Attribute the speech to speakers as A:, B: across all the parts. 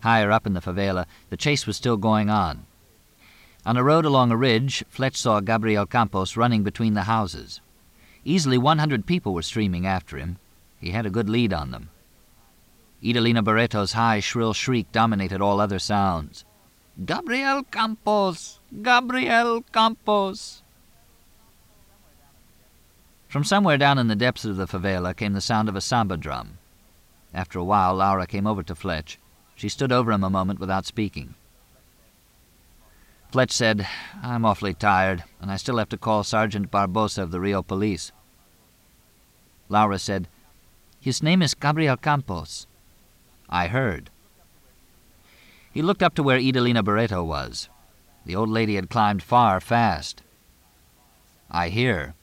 A: Higher up in the favela, the chase was still going on. On a road along a ridge, Fletch saw Gabriel Campos running between the houses. Easily 100 people were streaming after him. He had a good lead on them. Idalina Barreto's high, shrill shriek dominated all other sounds. "Gabriel Campos! Gabriel Campos!" From somewhere down in the depths of the favela came the sound of a samba drum. After a while, Laura came over to Fletch. She stood over him a moment without speaking. Fletch said, "I'm awfully tired, and I still have to call Sergeant Barbosa of the Rio Police." Laura said, "His name is Gabriel Campos." "I heard." He looked up to where Idalina Barreto was. The old lady had climbed far fast. "I hear."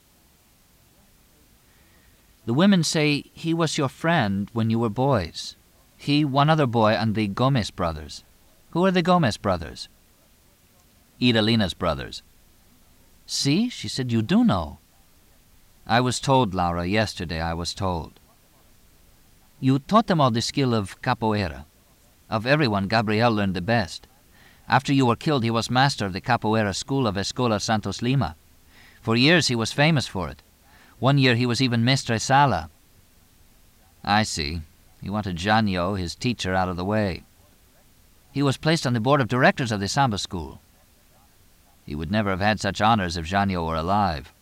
A: "The women say he was your friend when you were boys. He, one other boy, and the Gomez brothers." "Who are the Gomez brothers?" "Idalina's brothers." "See," she said, "you do know." "I was told, Laura, yesterday I was told." "You taught them all the skill of capoeira. Of everyone, Gabriel learned the best. After you were killed, he was master of the capoeira school of Escola Santos Lima. For years he was famous for it. One year he was even Mestre Sala." "I see. He wanted Janio, his teacher, out of the way." "He was placed on the board of directors of the samba school." "He would never have had such honors if Janio were alive."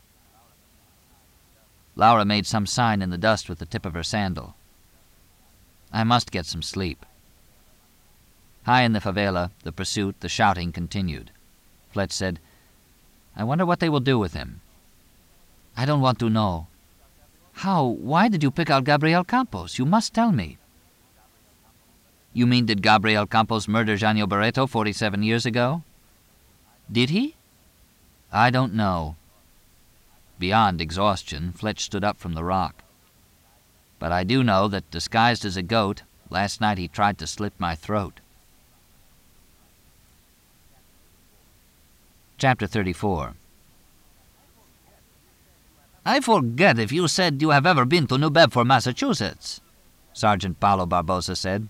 A: Laura made some sign in the dust with the tip of her sandal. "I must get some sleep." High in the favela, the pursuit, the shouting continued. Fletch said, "I wonder what they will do with him." "I don't want to know." Why did you pick out Gabriel Campos? You must tell me." "You mean, did Gabriel Campos murder Janio Barreto 47 years ago?" "Did he?" "I don't know." Beyond exhaustion, Fletch stood up from the rock. "But I do know that, disguised as a goat, last night he tried to slit my throat." Chapter 34. "I forget if you said you have ever been to New Bedford, Massachusetts," Sergeant Paulo Barbosa said.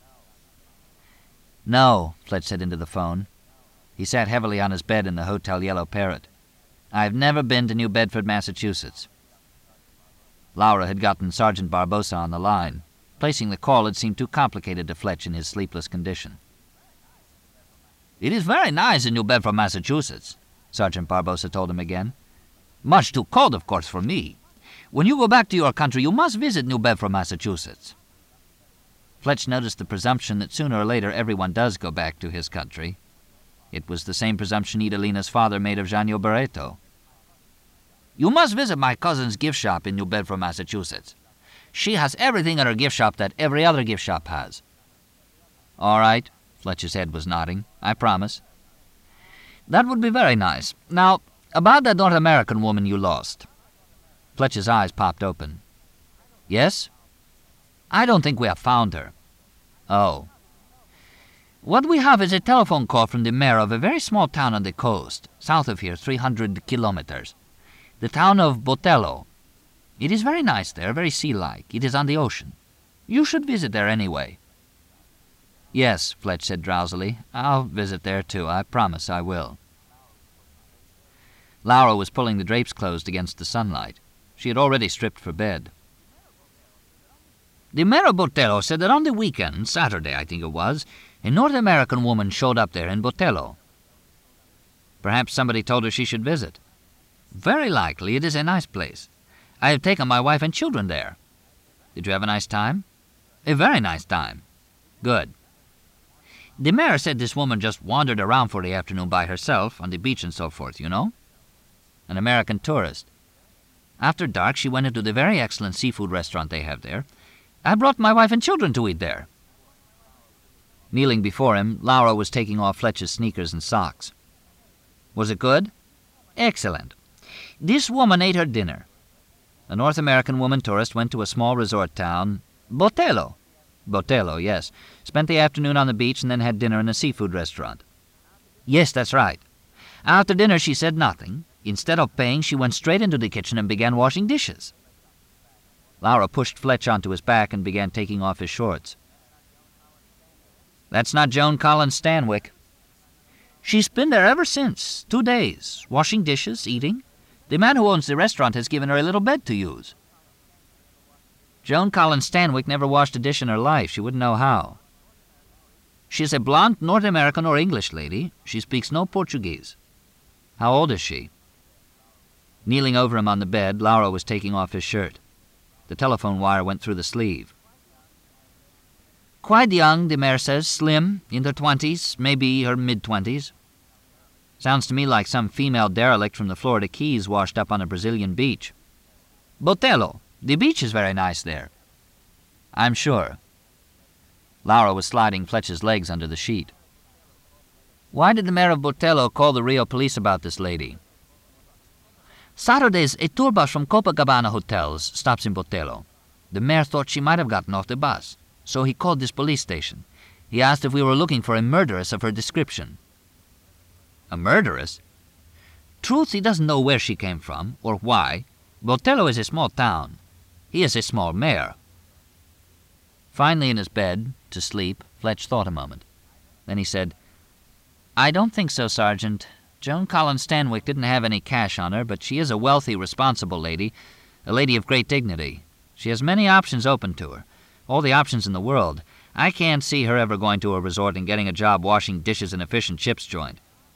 A: "No," Fletch said into the phone. He sat heavily on his bed in the Hotel Yellow Parrot. "I've never been to New Bedford, Massachusetts." Laura had gotten Sergeant Barbosa on the line. Placing the call had seemed too complicated to Fletch in his sleepless condition. "It is very nice in New Bedford, Massachusetts," Sergeant Barbosa told him again. "Much too cold, of course, for me. When you go back to your country, you must visit New Bedford, Massachusetts." Fletch noticed the presumption that sooner or later everyone does go back to his country. It was the same presumption Idalina's father made of Janio Barreto. "You must visit my cousin's gift shop in New Bedford, Massachusetts. She has everything in her gift shop that every other gift shop has." "All right," Fletch's head was nodding. "I promise." "That would be very nice. Now, about that North American woman you lost." Fletch's eyes popped open. "Yes?" "I don't think we have found her." "Oh." "What we have is a telephone call from the mayor of a very small town on the coast, south of here, 300 kilometers. The town of Botello. It is very nice there, very sea-like. It is on the ocean. You should visit there anyway." "Yes," Fletch said drowsily. "I'll visit there, too. I promise I will." Laura was pulling the drapes closed against the sunlight. She had already stripped for bed. "The mayor of Botello said that on the weekend, Saturday I think it was, a North American woman showed up there in Botello." "Perhaps somebody told her she should visit." "Very likely. It is a nice place. I have taken my wife and children there." "Did you have a nice time?" "A very nice time." "Good." "The mayor said this woman just wandered around for the afternoon by herself, on the beach and so forth, you know." "An American tourist." "After dark she went into the very excellent seafood restaurant they have there. I brought my wife and children to eat there." Kneeling before him, Laura was taking off Fletch's sneakers and socks. "Was it good?" "Excellent. This woman ate her dinner." A North American woman tourist went to a small resort town, Botello. Botello, yes. Spent the afternoon on the beach and then had dinner in a seafood restaurant. "Yes, that's right. After dinner she said nothing. Instead of paying, she went straight into the kitchen and began washing dishes." Laura pushed Fletch onto his back and began taking off his shorts. That's not Joan Collins Stanwyck. She's been there ever since, 2 days, washing dishes, eating. The man who owns the restaurant has given her a little bed to use. Joan Collins Stanwyck never washed a dish in her life. She wouldn't know how. She's a blonde North American or English lady. She speaks no Portuguese. How old is she? Kneeling over him on the bed, Laura was taking off his shirt. The telephone wire went through the sleeve. Quite young, the mayor says, slim, in her 20s, maybe her mid-20s. Sounds to me like some female derelict from the Florida Keys washed up on a Brazilian beach. Botelho, the beach is very nice there. I'm sure. Laura was sliding Fletch's legs under the sheet. Why did the mayor of Botelho call the Rio police about this lady? Saturdays, a tour bus from Copacabana Hotels stops in Botelho. The mayor thought she might have gotten off the bus, so he called this police station. He asked if we were looking for a murderess of her description. A murderess? Truth, he doesn't know where she came from, or why. Botelho is a small town. He is a small mayor. Finally in his bed, to sleep, Fletch thought a moment. Then he said, I don't think so, Sergeant. Joan Collins Stanwyck didn't have any cash on her, but she is a wealthy, responsible lady, a lady of great dignity. She has many options open to her, all the options in the world. I can't see her ever going to a resort and getting a job washing dishes in a fish and chips joint.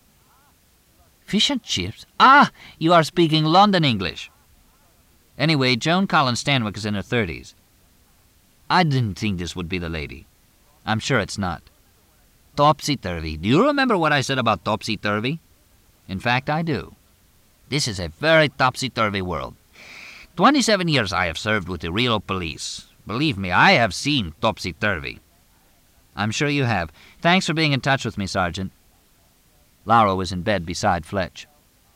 A: Fish and chips? Ah, you are speaking London English. Anyway, Joan Collins Stanwyck is in her 30s. I didn't think this would be the lady. I'm sure it's not. Topsy-turvy. Do you remember what I said about topsy-turvy? In fact, I do. This is a very topsy-turvy world. 27 years I have served with the Rio police. Believe me, I have seen topsy-turvy. I'm sure you have. Thanks for being in touch with me, Sergeant. Laura was in bed beside Fletch.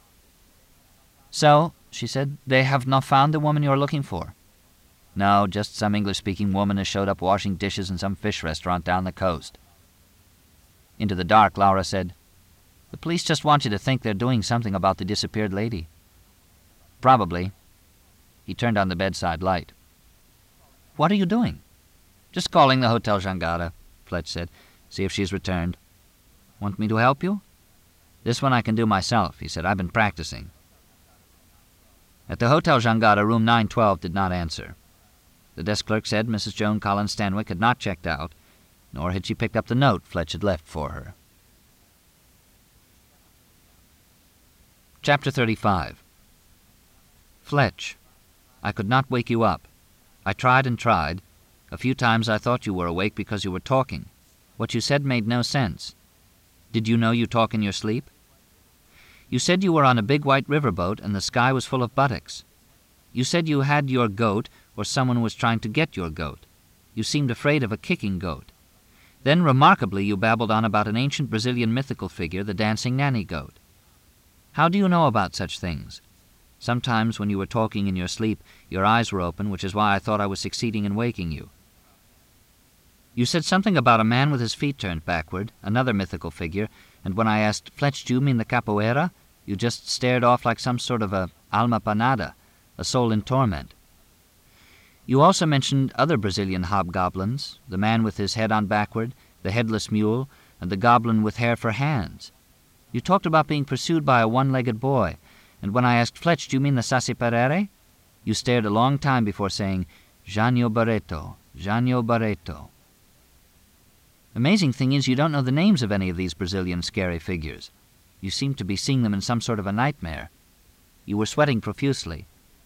A: So, she said, they have not found the woman you're looking for? No, just some English-speaking woman has showed up washing dishes in some fish restaurant down the coast. Into the dark, Laura said, The police just want you to think they're doing something about the disappeared lady. Probably. He turned on the bedside light. What are you doing? Just calling the Hotel Jangada, Fletch said. See if she's returned. Want me to help you? This one I can do myself, he said. I've been practicing. At the Hotel Jangada, room 912 did not answer. The desk clerk said Mrs. Joan Collins Stanwyck had not checked out, nor had she picked up the note Fletch had left for her. Chapter 35. Fletch, I could not wake you up. I tried and tried. A few times I thought you were awake because you were talking. What you said made no sense. Did you know you talk in your sleep? You said you were on a big white riverboat and the sky was full of buttocks. You said you had your goat, or someone was trying to get your goat. You seemed afraid of a kicking goat. Then, remarkably, you babbled on about an ancient Brazilian mythical figure, the dancing nanny goat. How do you know about such things? Sometimes when you were talking in your sleep, your eyes were open, which is why I thought I was succeeding in waking you. You said something about a man with his feet turned backward, another mythical figure, and when I asked, Fletch, do you mean the capoeira? You just stared off like some sort of a alma penada, a soul in torment. You also mentioned other Brazilian hobgoblins, the man with his head on backward, the headless mule, and the goblin with hair for hands. You talked about being pursued by a one-legged boy, and when I asked Fletch, do you mean the Saci-Pererê? You stared a long time before saying, Janio Barreto, Janio Barreto. Amazing thing is you don't know the names of any of these Brazilian scary figures. You seem to be seeing them in some sort of a nightmare. You were sweating profusely.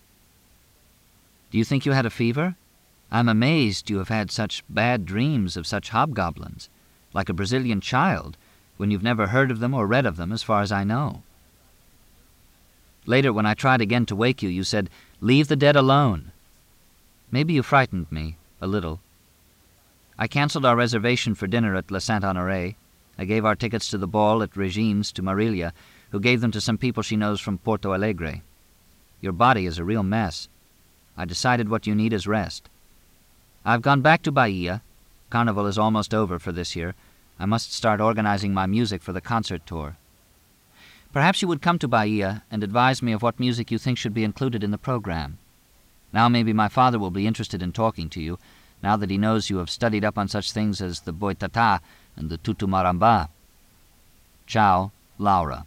A: Do you think you had a fever? I'm amazed you have had such bad dreams of such hobgoblins, like a Brazilian child, when you've never heard of them or read of them as far as I know. Later, when I tried again to wake you, you said, leave the dead alone. Maybe you frightened me, a little. I canceled our reservation for dinner at La Saint-Honoré. I gave our tickets to the ball at Regine's to Marilia, who gave them to some people she knows from Porto Alegre. Your body is a real mess. I decided what you need is rest. I've gone back to Bahia. Carnival is almost over for this year. I must start organizing my music for the concert tour. Perhaps you would come to Bahia and advise me of what music you think should be included in the program. Now maybe my father will be interested in talking to you, now that he knows you have studied up on such things as the boitata and the Tutumaramba. Ciao, Laura.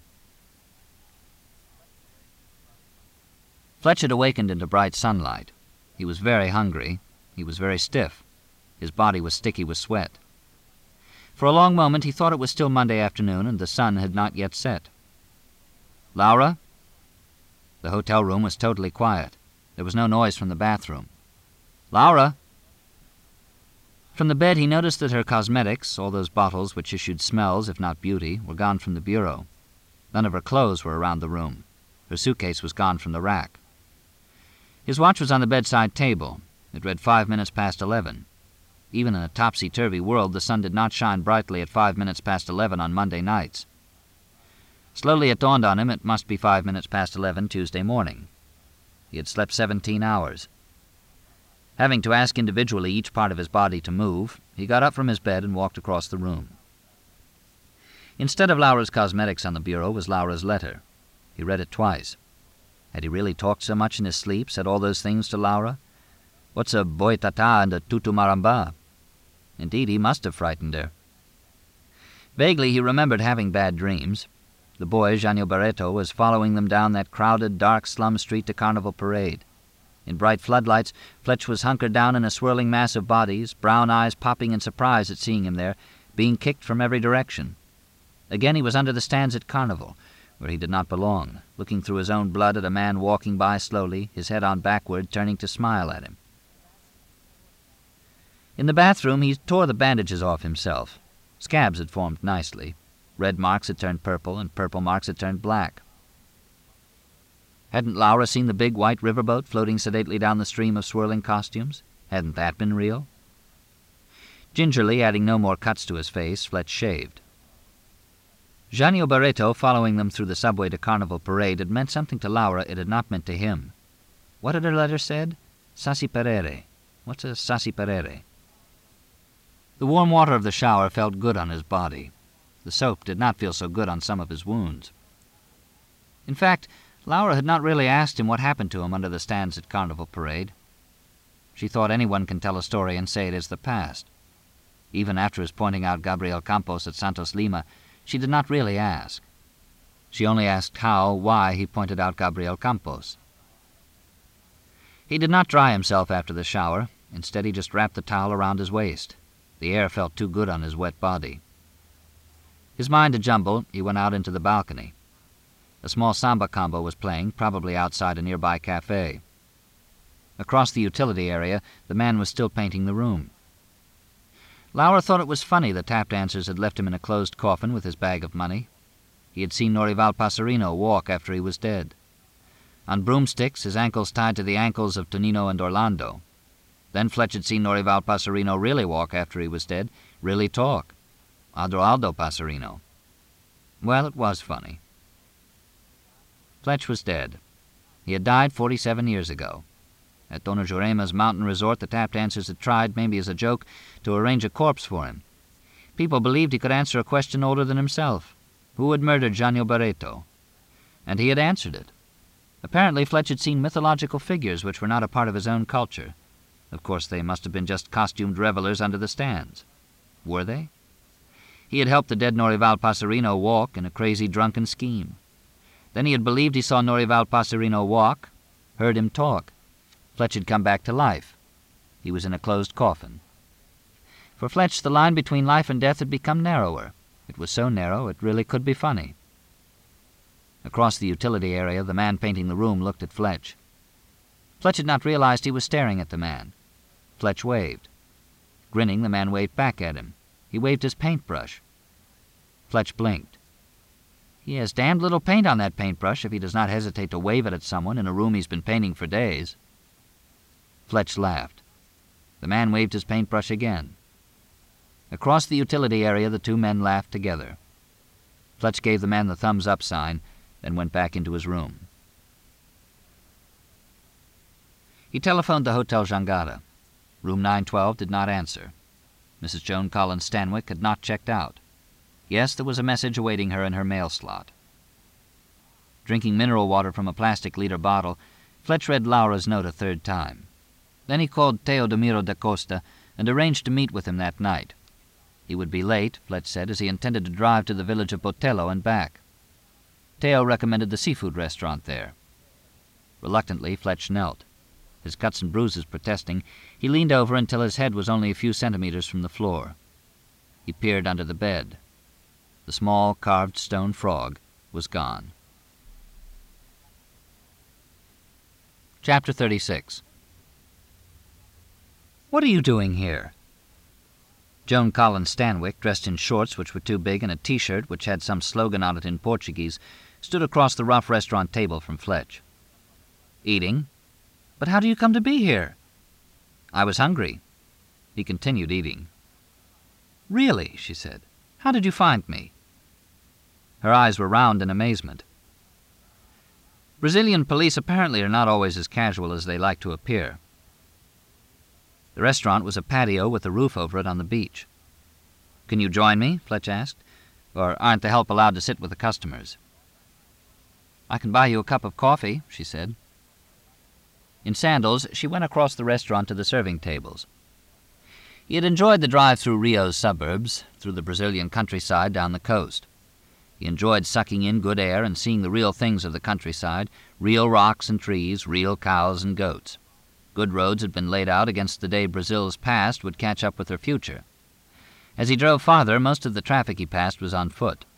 A: Fletch had awakened into bright sunlight. He was very hungry. He was very stiff. His body was sticky with sweat. For a long moment he thought it was still Monday afternoon and the sun had not yet set. "Laura?" The hotel room was totally quiet. There was no noise from the bathroom. "Laura?" From the bed he noticed that her cosmetics, all those bottles which issued smells, if not beauty, were gone from the bureau. None of her clothes were around the room. Her suitcase was gone from the rack. His watch was on the bedside table. It read 5 minutes past 11. Even in a topsy-turvy world, the sun did not shine brightly at 5 minutes past 11 on Monday nights. Slowly it dawned on him it must be 5 minutes past 11 Tuesday morning. He had slept 17 hours. Having to ask individually each part of his body to move, he got up from his bed and walked across the room. Instead of Laura's cosmetics on the bureau was Laura's letter. He read it twice. Had he really talked so much in his sleep, said all those things to Laura? What's a boitata and a tutumaramba? Indeed, he must have frightened her. Vaguely he remembered having bad dreams. The boy, Janio Barreto, was following them down that crowded, dark slum street to Carnival Parade. In bright floodlights, Fletch was hunkered down in a swirling mass of bodies, brown eyes popping in surprise at seeing him there, being kicked from every direction. Again he was under the stands at Carnival, where he did not belong, looking through his own blood at a man walking by slowly, his head on backward, turning to smile at him. In the bathroom he tore the bandages off himself. Scabs had formed nicely. Red marks had turned purple, and purple marks had turned black. Hadn't Laura seen the big white riverboat floating sedately down the stream of swirling costumes? Hadn't that been real? Gingerly, adding no more cuts to his face, Fletch shaved. Janio Barreto, following them through the subway to Carnival Parade, had meant something to Laura it had not meant to him. What had her letter said? Sassi perere. What's a sassi perere? The warm water of the shower felt good on his body. The soap did not feel so good on some of his wounds. In fact, Laura had not really asked him what happened to him under the stands at Carnival Parade. She thought anyone can tell a story and say it is the past. Even after his pointing out Gabriel Campos at Santos Lima, she did not really ask. She only asked why he pointed out Gabriel Campos. He did not dry himself after the shower. Instead, he just wrapped the towel around his waist. The air felt too good on his wet body. His mind a jumble, he went out into the balcony. A small samba combo was playing, probably outside a nearby cafe. Across the utility area, the man was still painting the room. Laura thought it was funny the tap dancers had left him in a closed coffin with his bag of money. He had seen Norival Passarino walk after he was dead. On broomsticks, his ankles tied to the ankles of Tonino and Orlando. Then Fletch had seen Norival Passarino really walk after he was dead, really talk. Adroaldo Passarino. Well, it was funny. Fletch was dead. He had died 47 years ago. At Dona Jurema's mountain resort, the tap dancers had tried, maybe as a joke, to arrange a corpse for him. People believed he could answer a question older than himself. Who had murdered Janio Barreto? And he had answered it. Apparently Fletch had seen mythological figures which were not a part of his own culture. Of course, they must have been just costumed revelers under the stands. Were they? He had helped the dead Norival Passarino walk in a crazy drunken scheme. Then he had believed he saw Norival Passarino walk, heard him talk. Fletch had come back to life. He was in a closed coffin. For Fletch, the line between life and death had become narrower. It was so narrow it really could be funny. Across the utility area, the man painting the room looked at Fletch. Fletch had not realized he was staring at the man. Fletch waved. Grinning, the man waved back at him. He waved his paintbrush. Fletch blinked. He has damned little paint on that paintbrush if he does not hesitate to wave it at someone in a room he's been painting for days. Fletch laughed. The man waved his paintbrush again. Across the utility area, the two men laughed together. Fletch gave the man the thumbs-up sign, then went back into his room. He telephoned the Hotel Jangada. Room 912 did not answer. Mrs. Joan Collins Stanwyck had not checked out. Yes, there was a message awaiting her in her mail slot. Drinking mineral water from a plastic liter bottle, Fletch read Laura's note a third time. Then he called Teodomiro da Costa and arranged to meet with him that night. He would be late, Fletch said, as he intended to drive to the village of Botelho and back. Teo recommended the seafood restaurant there. Reluctantly, Fletch knelt. His cuts and bruises protesting, he leaned over until his head was only a few centimeters from the floor. He peered under the bed. The small, carved stone frog was gone. Chapter 36. "What are you doing here?" Joan Collins Stanwyck, dressed in shorts which were too big and a T-shirt which had some slogan on it in Portuguese, stood across the rough restaurant table from Fletch. "Eating. But how do you come to be here?" "I was hungry." He continued eating. "Really?" she said. "How did you find me?" Her eyes were round in amazement. Brazilian police apparently are not always as casual as they like to appear. The restaurant was a patio with a roof over it on the beach. "Can you join me?" Fletch asked. "Or aren't the help allowed to sit with the customers?" "I can buy you a cup of coffee," she said. In sandals, she went across the restaurant to the serving tables. He had enjoyed the drive through Rio's suburbs, through the Brazilian countryside down the coast. He enjoyed sucking in good air and seeing the real things of the countryside, real rocks and trees, real cows and goats. Good roads had been laid out against the day Brazil's past would catch up with her future. As he drove farther, most of the traffic he passed was on foot.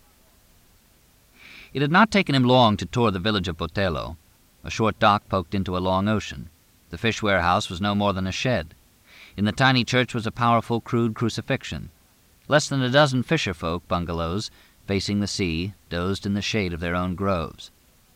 A: It had not taken him long to tour the village of Botelho. A short dock poked into a long ocean. The fish warehouse was no more than a shed. In the tiny church was a powerful, crude crucifixion. Less than a dozen fisher-folk bungalows, facing the sea, dozed in the shade of their own groves.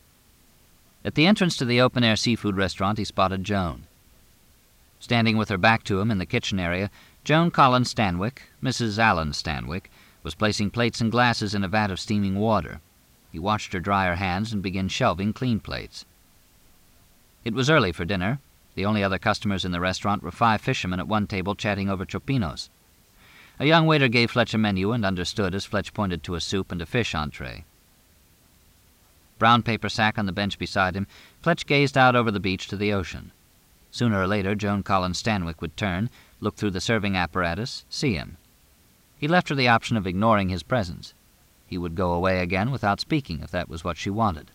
A: At the entrance to the open-air seafood restaurant, he spotted Joan. Standing with her back to him in the kitchen area, Joan Collins Stanwyck, Mrs. Allen Stanwyck, was placing plates and glasses in a vat of steaming water. He watched her dry her hands and begin shelving clean plates. It was early for dinner. The only other customers in the restaurant were 5 fishermen at one table chatting over chopinos. A young waiter gave Fletch a menu and understood as Fletch pointed to a soup and a fish entree. Brown paper sack on the bench beside him, Fletch gazed out over the beach to the ocean. Sooner or later, Joan Collins Stanwyck would turn, look through the serving apparatus, see him. He left her the option of ignoring his presence. He would go away again without speaking if that was what she wanted.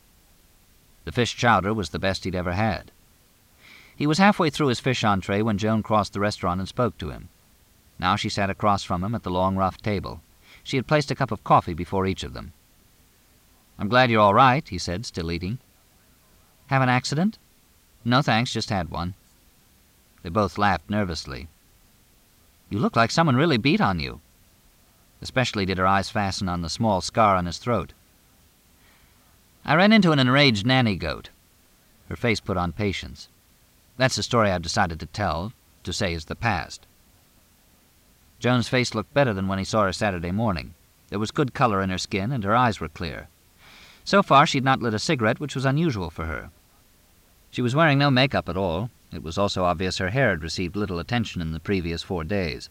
A: The fish chowder was the best he'd ever had. He was halfway through his fish entree when Joan crossed the restaurant and spoke to him. Now she sat across from him at the long, rough table. She had placed a cup of coffee before each of them. "I'm glad you're all right," he said, still eating. "Have an accident?" "No, thanks, just had one." They both laughed nervously. "You look like someone really beat on you." Especially did her eyes fasten on the small scar on his throat. "I ran into an enraged nanny goat." Her face put on patience. "That's the story I've decided to tell, to say is the past." Joan's face looked better than when he saw her Saturday morning. There was good color in her skin, and her eyes were clear. So far she'd not lit a cigarette, which was unusual for her. She was wearing no makeup at all. It was also obvious her hair had received little attention in the previous 4 days.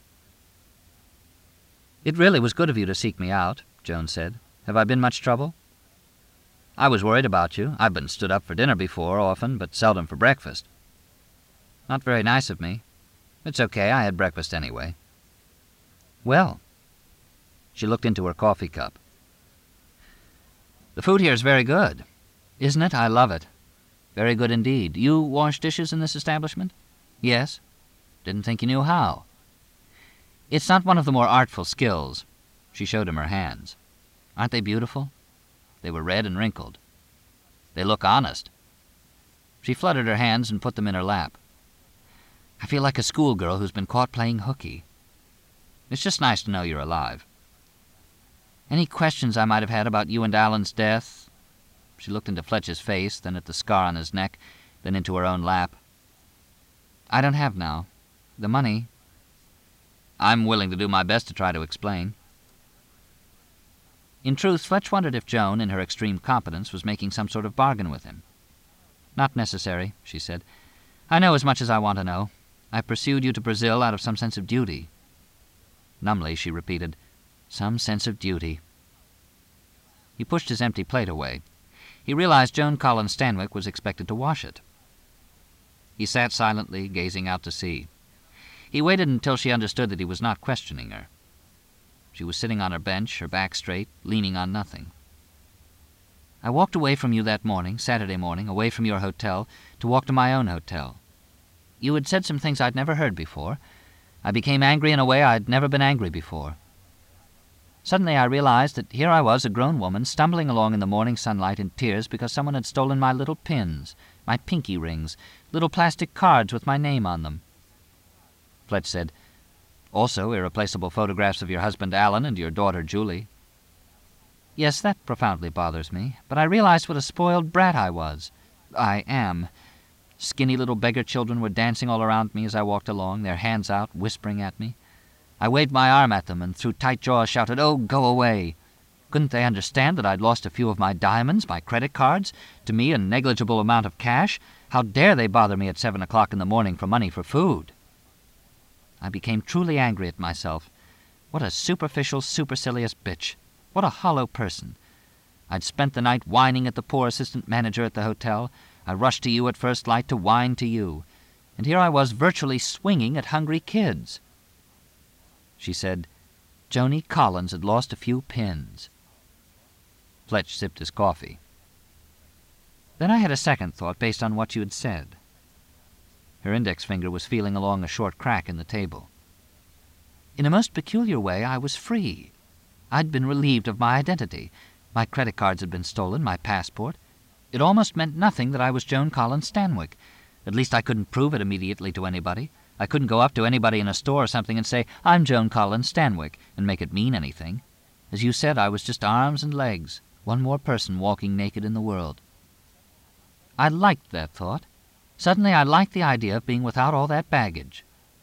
A: "It really was good of you to seek me out," Joan said. "Have I been much trouble?" "I was worried about you. I've been stood up for dinner before, often, but seldom for breakfast." "Not very nice of me. It's okay, I had breakfast anyway." "Well." She looked into her coffee cup. "The food here is very good. Isn't it? I love it. Very good indeed. You wash dishes in this establishment?" "Yes." "Didn't think you knew how." "It's not one of the more artful skills." She showed him her hands. "Aren't they beautiful?" They were red and wrinkled. "They look honest." She fluttered her hands and put them in her lap. "I feel like a schoolgirl who's been caught playing hooky. It's just nice to know you're alive." "Any questions I might have had about you and Alan's death?" She looked into Fletch's face, then at the scar on his neck, then into her own lap. "I don't have now. The money—" "I'm willing to do my best to try to explain." In truth, Fletch wondered if Joan, in her extreme competence, was making some sort of bargain with him. "Not necessary," she said. "I know as much as I want to know. I pursued you to Brazil out of some sense of duty." Numbly she repeated, "Some sense of duty." He pushed his empty plate away. He realized Joan Collins Stanwyck was expected to wash it. He sat silently, gazing out to sea. He waited until she understood that he was not questioning her. She was sitting on her bench, her back straight, leaning on nothing. "I walked away from you that morning, Saturday morning, away from your hotel, to walk to my own hotel. You had said some things I'd never heard before. I became angry in a way I'd never been angry before. Suddenly I realized that here I was, a grown woman, stumbling along in the morning sunlight in tears because someone had stolen my little pins, my pinky rings, little plastic cards with my name on them." Fletch said, "Also irreplaceable photographs of your husband Alan and your daughter Julie." "Yes, that profoundly bothers me, but I realized what a spoiled brat I was. I am. Skinny little beggar children were dancing all around me as I walked along, their hands out, whispering at me. I waved my arm at them and through tight jaws shouted, 'Oh, go away!' Couldn't they understand that I'd lost a few of my diamonds, my credit cards, to me a negligible amount of cash? How dare they bother me at 7 o'clock in the morning for money for food?" I became truly angry at myself. What a superficial, supercilious bitch. What a hollow person. I'd spent the night whining at the poor assistant manager at the hotel. I rushed to you at first light to whine to you. And here I was virtually swinging at hungry kids. She said, Joni Collins had lost a few pins. Fletch sipped his coffee. Then I had a second thought based on what you had said. Her index finger was feeling along a short crack in the table. In a most peculiar way, I was free. I'd been relieved of my identity. My credit cards had been stolen, my passport. It almost meant nothing that I was Joan Collins Stanwyck. At least I couldn't prove it immediately to anybody. I couldn't go up to anybody in a store or something and say, "I'm Joan Collins Stanwyck," and make it mean anything. As you said, I was just arms and legs, one more person walking naked in the world. I liked that thought. Suddenly I liked the idea of being without all that baggage.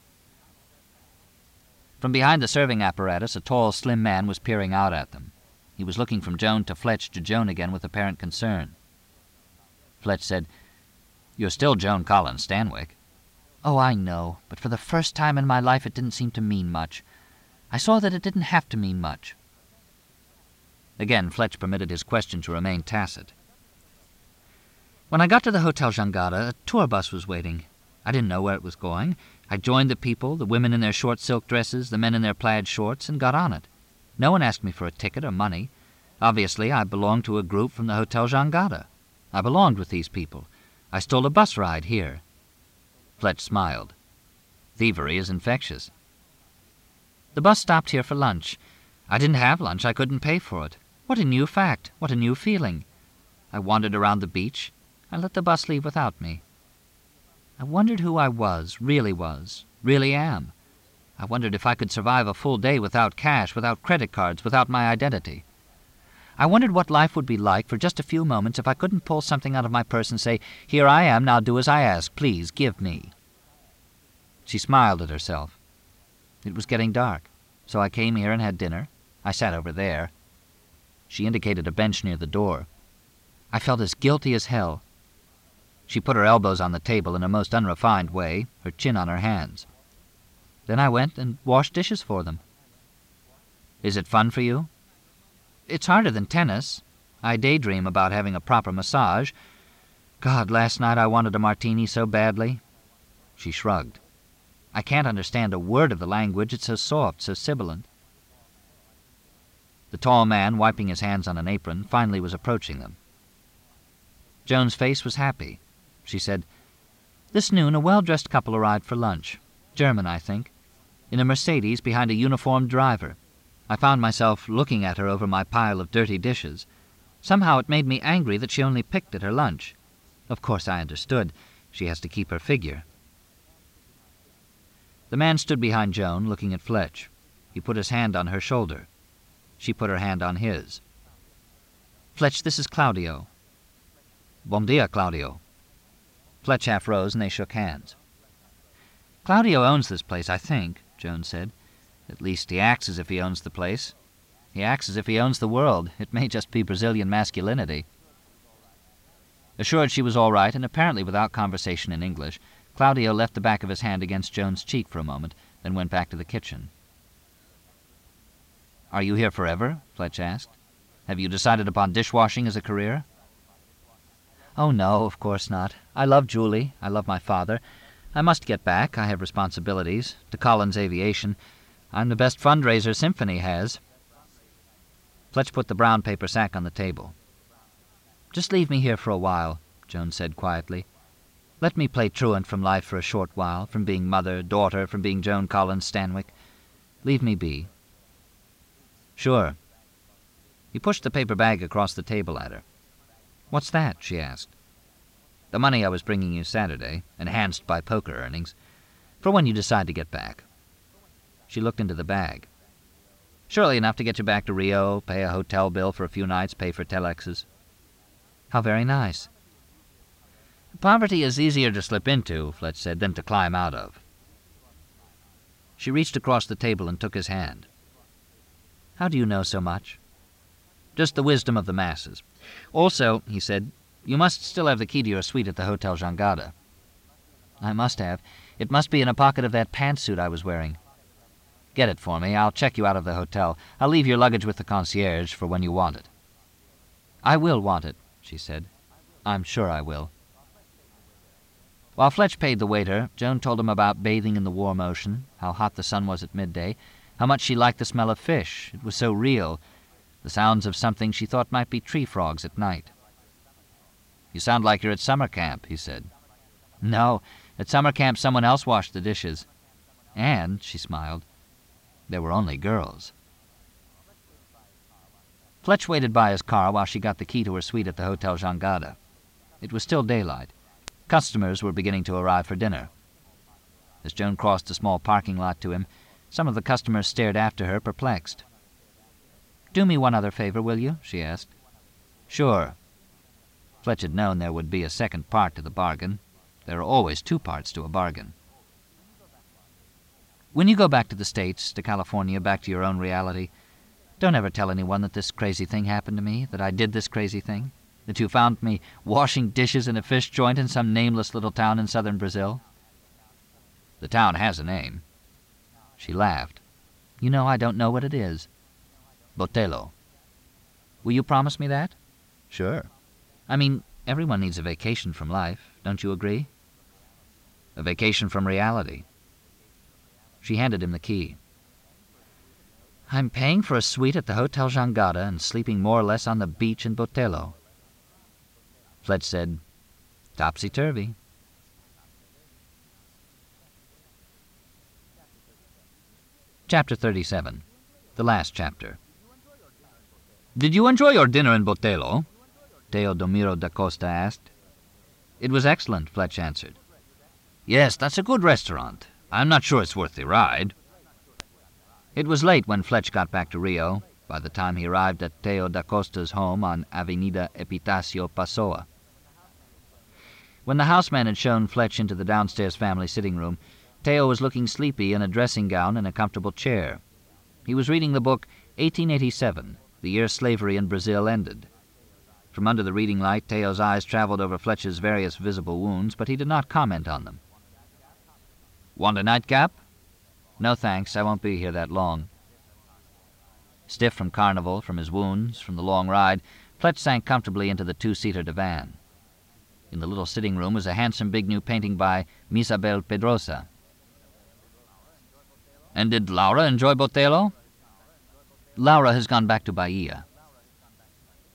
A: From behind the serving apparatus, a tall, slim man was peering out at them. He was looking from Joan to Fletch to Joan again with apparent concern. Fletch said, "You're still Joan Collins Stanwyck." "Oh, I know, but for the first time in my life it didn't seem to mean much. I saw that it didn't have to mean much." Again, Fletch permitted his question to remain tacit. "When I got to the Hotel Jangada, a tour bus was waiting. I didn't know where it was going. I joined the people, the women in their short silk dresses, the men in their plaid shorts, and got on it. No one asked me for a ticket or money. Obviously, I belonged to a group from the Hotel Jangada. I belonged with these people. I stole a bus ride here." Fletch smiled. "Thievery is infectious." "The bus stopped here for lunch. I didn't have lunch. I couldn't pay for it. What a new fact. What a new feeling. I wandered around the beach. I let the bus leave without me. I wondered who I was, really am. I wondered if I could survive a full day without cash, without credit cards, without my identity. I wondered what life would be like for just a few moments if I couldn't pull something out of my purse and say, 'Here I am, now do as I ask, please, give me.'" She smiled at herself. "It was getting dark, so I came here and had dinner. I sat over there." She indicated a bench near the door. "I felt as guilty as hell." She put her elbows on the table in a most unrefined way, her chin on her hands. "Then I went and washed dishes for them." "Is it fun for you?" "It's harder than tennis. I daydream about having a proper massage. God, last night I wanted a martini so badly." She shrugged. "I can't understand a word of the language. It's so soft, so sibilant." The tall man, wiping his hands on an apron, finally was approaching them. Joan's face was happy. She said, "This noon a well-dressed couple arrived for lunch. German, I think. In a Mercedes behind a uniformed driver. I found myself looking at her over my pile of dirty dishes. Somehow it made me angry that she only picked at her lunch. Of course I understood. She has to keep her figure." The man stood behind Joan, looking at Fletch. He put his hand on her shoulder. She put her hand on his. "Fletch, this is Claudio." "Bom dia, Claudio." Fletch half rose, and they shook hands. "Claudio owns this place, I think," Joan said. "At least he acts as if he owns the place. He acts as if he owns the world. It may just be Brazilian masculinity." Assured she was all right, and apparently without conversation in English, Claudio left the back of his hand against Joan's cheek for a moment, then went back to the kitchen. "Are you here forever?" Fletch asked. "Have you decided upon dishwashing as a career?" "Oh, no, of course not. I love Julie. I love my father. I must get back. I have responsibilities. To Collins Aviation. I'm the best fundraiser Symphony has. Fletch put the brown paper sack on the table. Just leave me here for a while, Joan said quietly. Let me play truant from life for a short while, from being mother, daughter, from being Joan Collins Stanwyck. Leave me be. Sure. He pushed the paper bag across the table at her. What's that? She asked. The money I was bringing you Saturday, enhanced by poker earnings, for when you decide to get back. She looked into the bag. Surely enough to get you back to Rio, pay a hotel bill for a few nights, pay for telexes. How very nice. Poverty is easier to slip into, Fletch said, than to climb out of. She reached across the table and took his hand. How do you know so much? Just the wisdom of the masses. Also, he said, you must still have the key to your suite at the Hotel Jangada. I must have. It must be in a pocket of that pantsuit I was wearing. Get it for me. I'll check you out of the hotel. I'll leave your luggage with the concierge for when you want it. I will want it, she said. I'm sure I will. While Fletch paid the waiter, Joan told him about bathing in the warm ocean, how hot the sun was at midday, how much she liked the smell of fish. It was so real. The sounds of something she thought might be tree frogs at night. You sound like you're at summer camp, he said. No, at summer camp someone else washed the dishes. And, she smiled, there were only girls. Fletch waited by his car while she got the key to her suite at the Hotel Jangada. It was still daylight. Customers were beginning to arrive for dinner. As Joan crossed a small parking lot to him, some of the customers stared after her, perplexed. Do me one other favor, will you? She asked. Sure. Fletch had known there would be a second part to the bargain. There are always two parts to a bargain. When you go back to the States, to California, back to your own reality, don't ever tell anyone that this crazy thing happened to me, that I did this crazy thing, that you found me washing dishes in a fish joint in some nameless little town in southern Brazil. The town has a name. She laughed. You know, I don't know what it is. Botelho. Will you promise me that? Sure. I mean, everyone needs a vacation from life, don't you agree? A vacation from reality. She handed him the key. I'm paying for a suite at the Hotel Jangada and sleeping more or less on the beach in Botelho. Fletch said, topsy-turvy. Chapter 37. The last chapter. Did you enjoy your dinner in Botelho? Teodomiro da Costa asked. It was excellent, Fletch answered. Yes, that's a good restaurant. I'm not sure it's worth the ride. It was late when Fletch got back to Rio, by the time he arrived at Teo da Costa's home on Avenida Epitácio Pessoa. When the houseman had shown Fletch into the downstairs family sitting room, Teo was looking sleepy in a dressing gown in a comfortable chair. He was reading the book 1887, the year slavery in Brazil ended. From under the reading light, Teo's eyes traveled over Fletch's various visible wounds, but he did not comment on them. Want a nightcap? No, thanks. I won't be here that long. Stiff from carnival, from his wounds, from the long ride, Fletch sank comfortably into the two-seater divan. In the little sitting room was a handsome big new painting by Misabel Pedrosa. And did Laura enjoy Botelho? Laura has gone back to Bahia.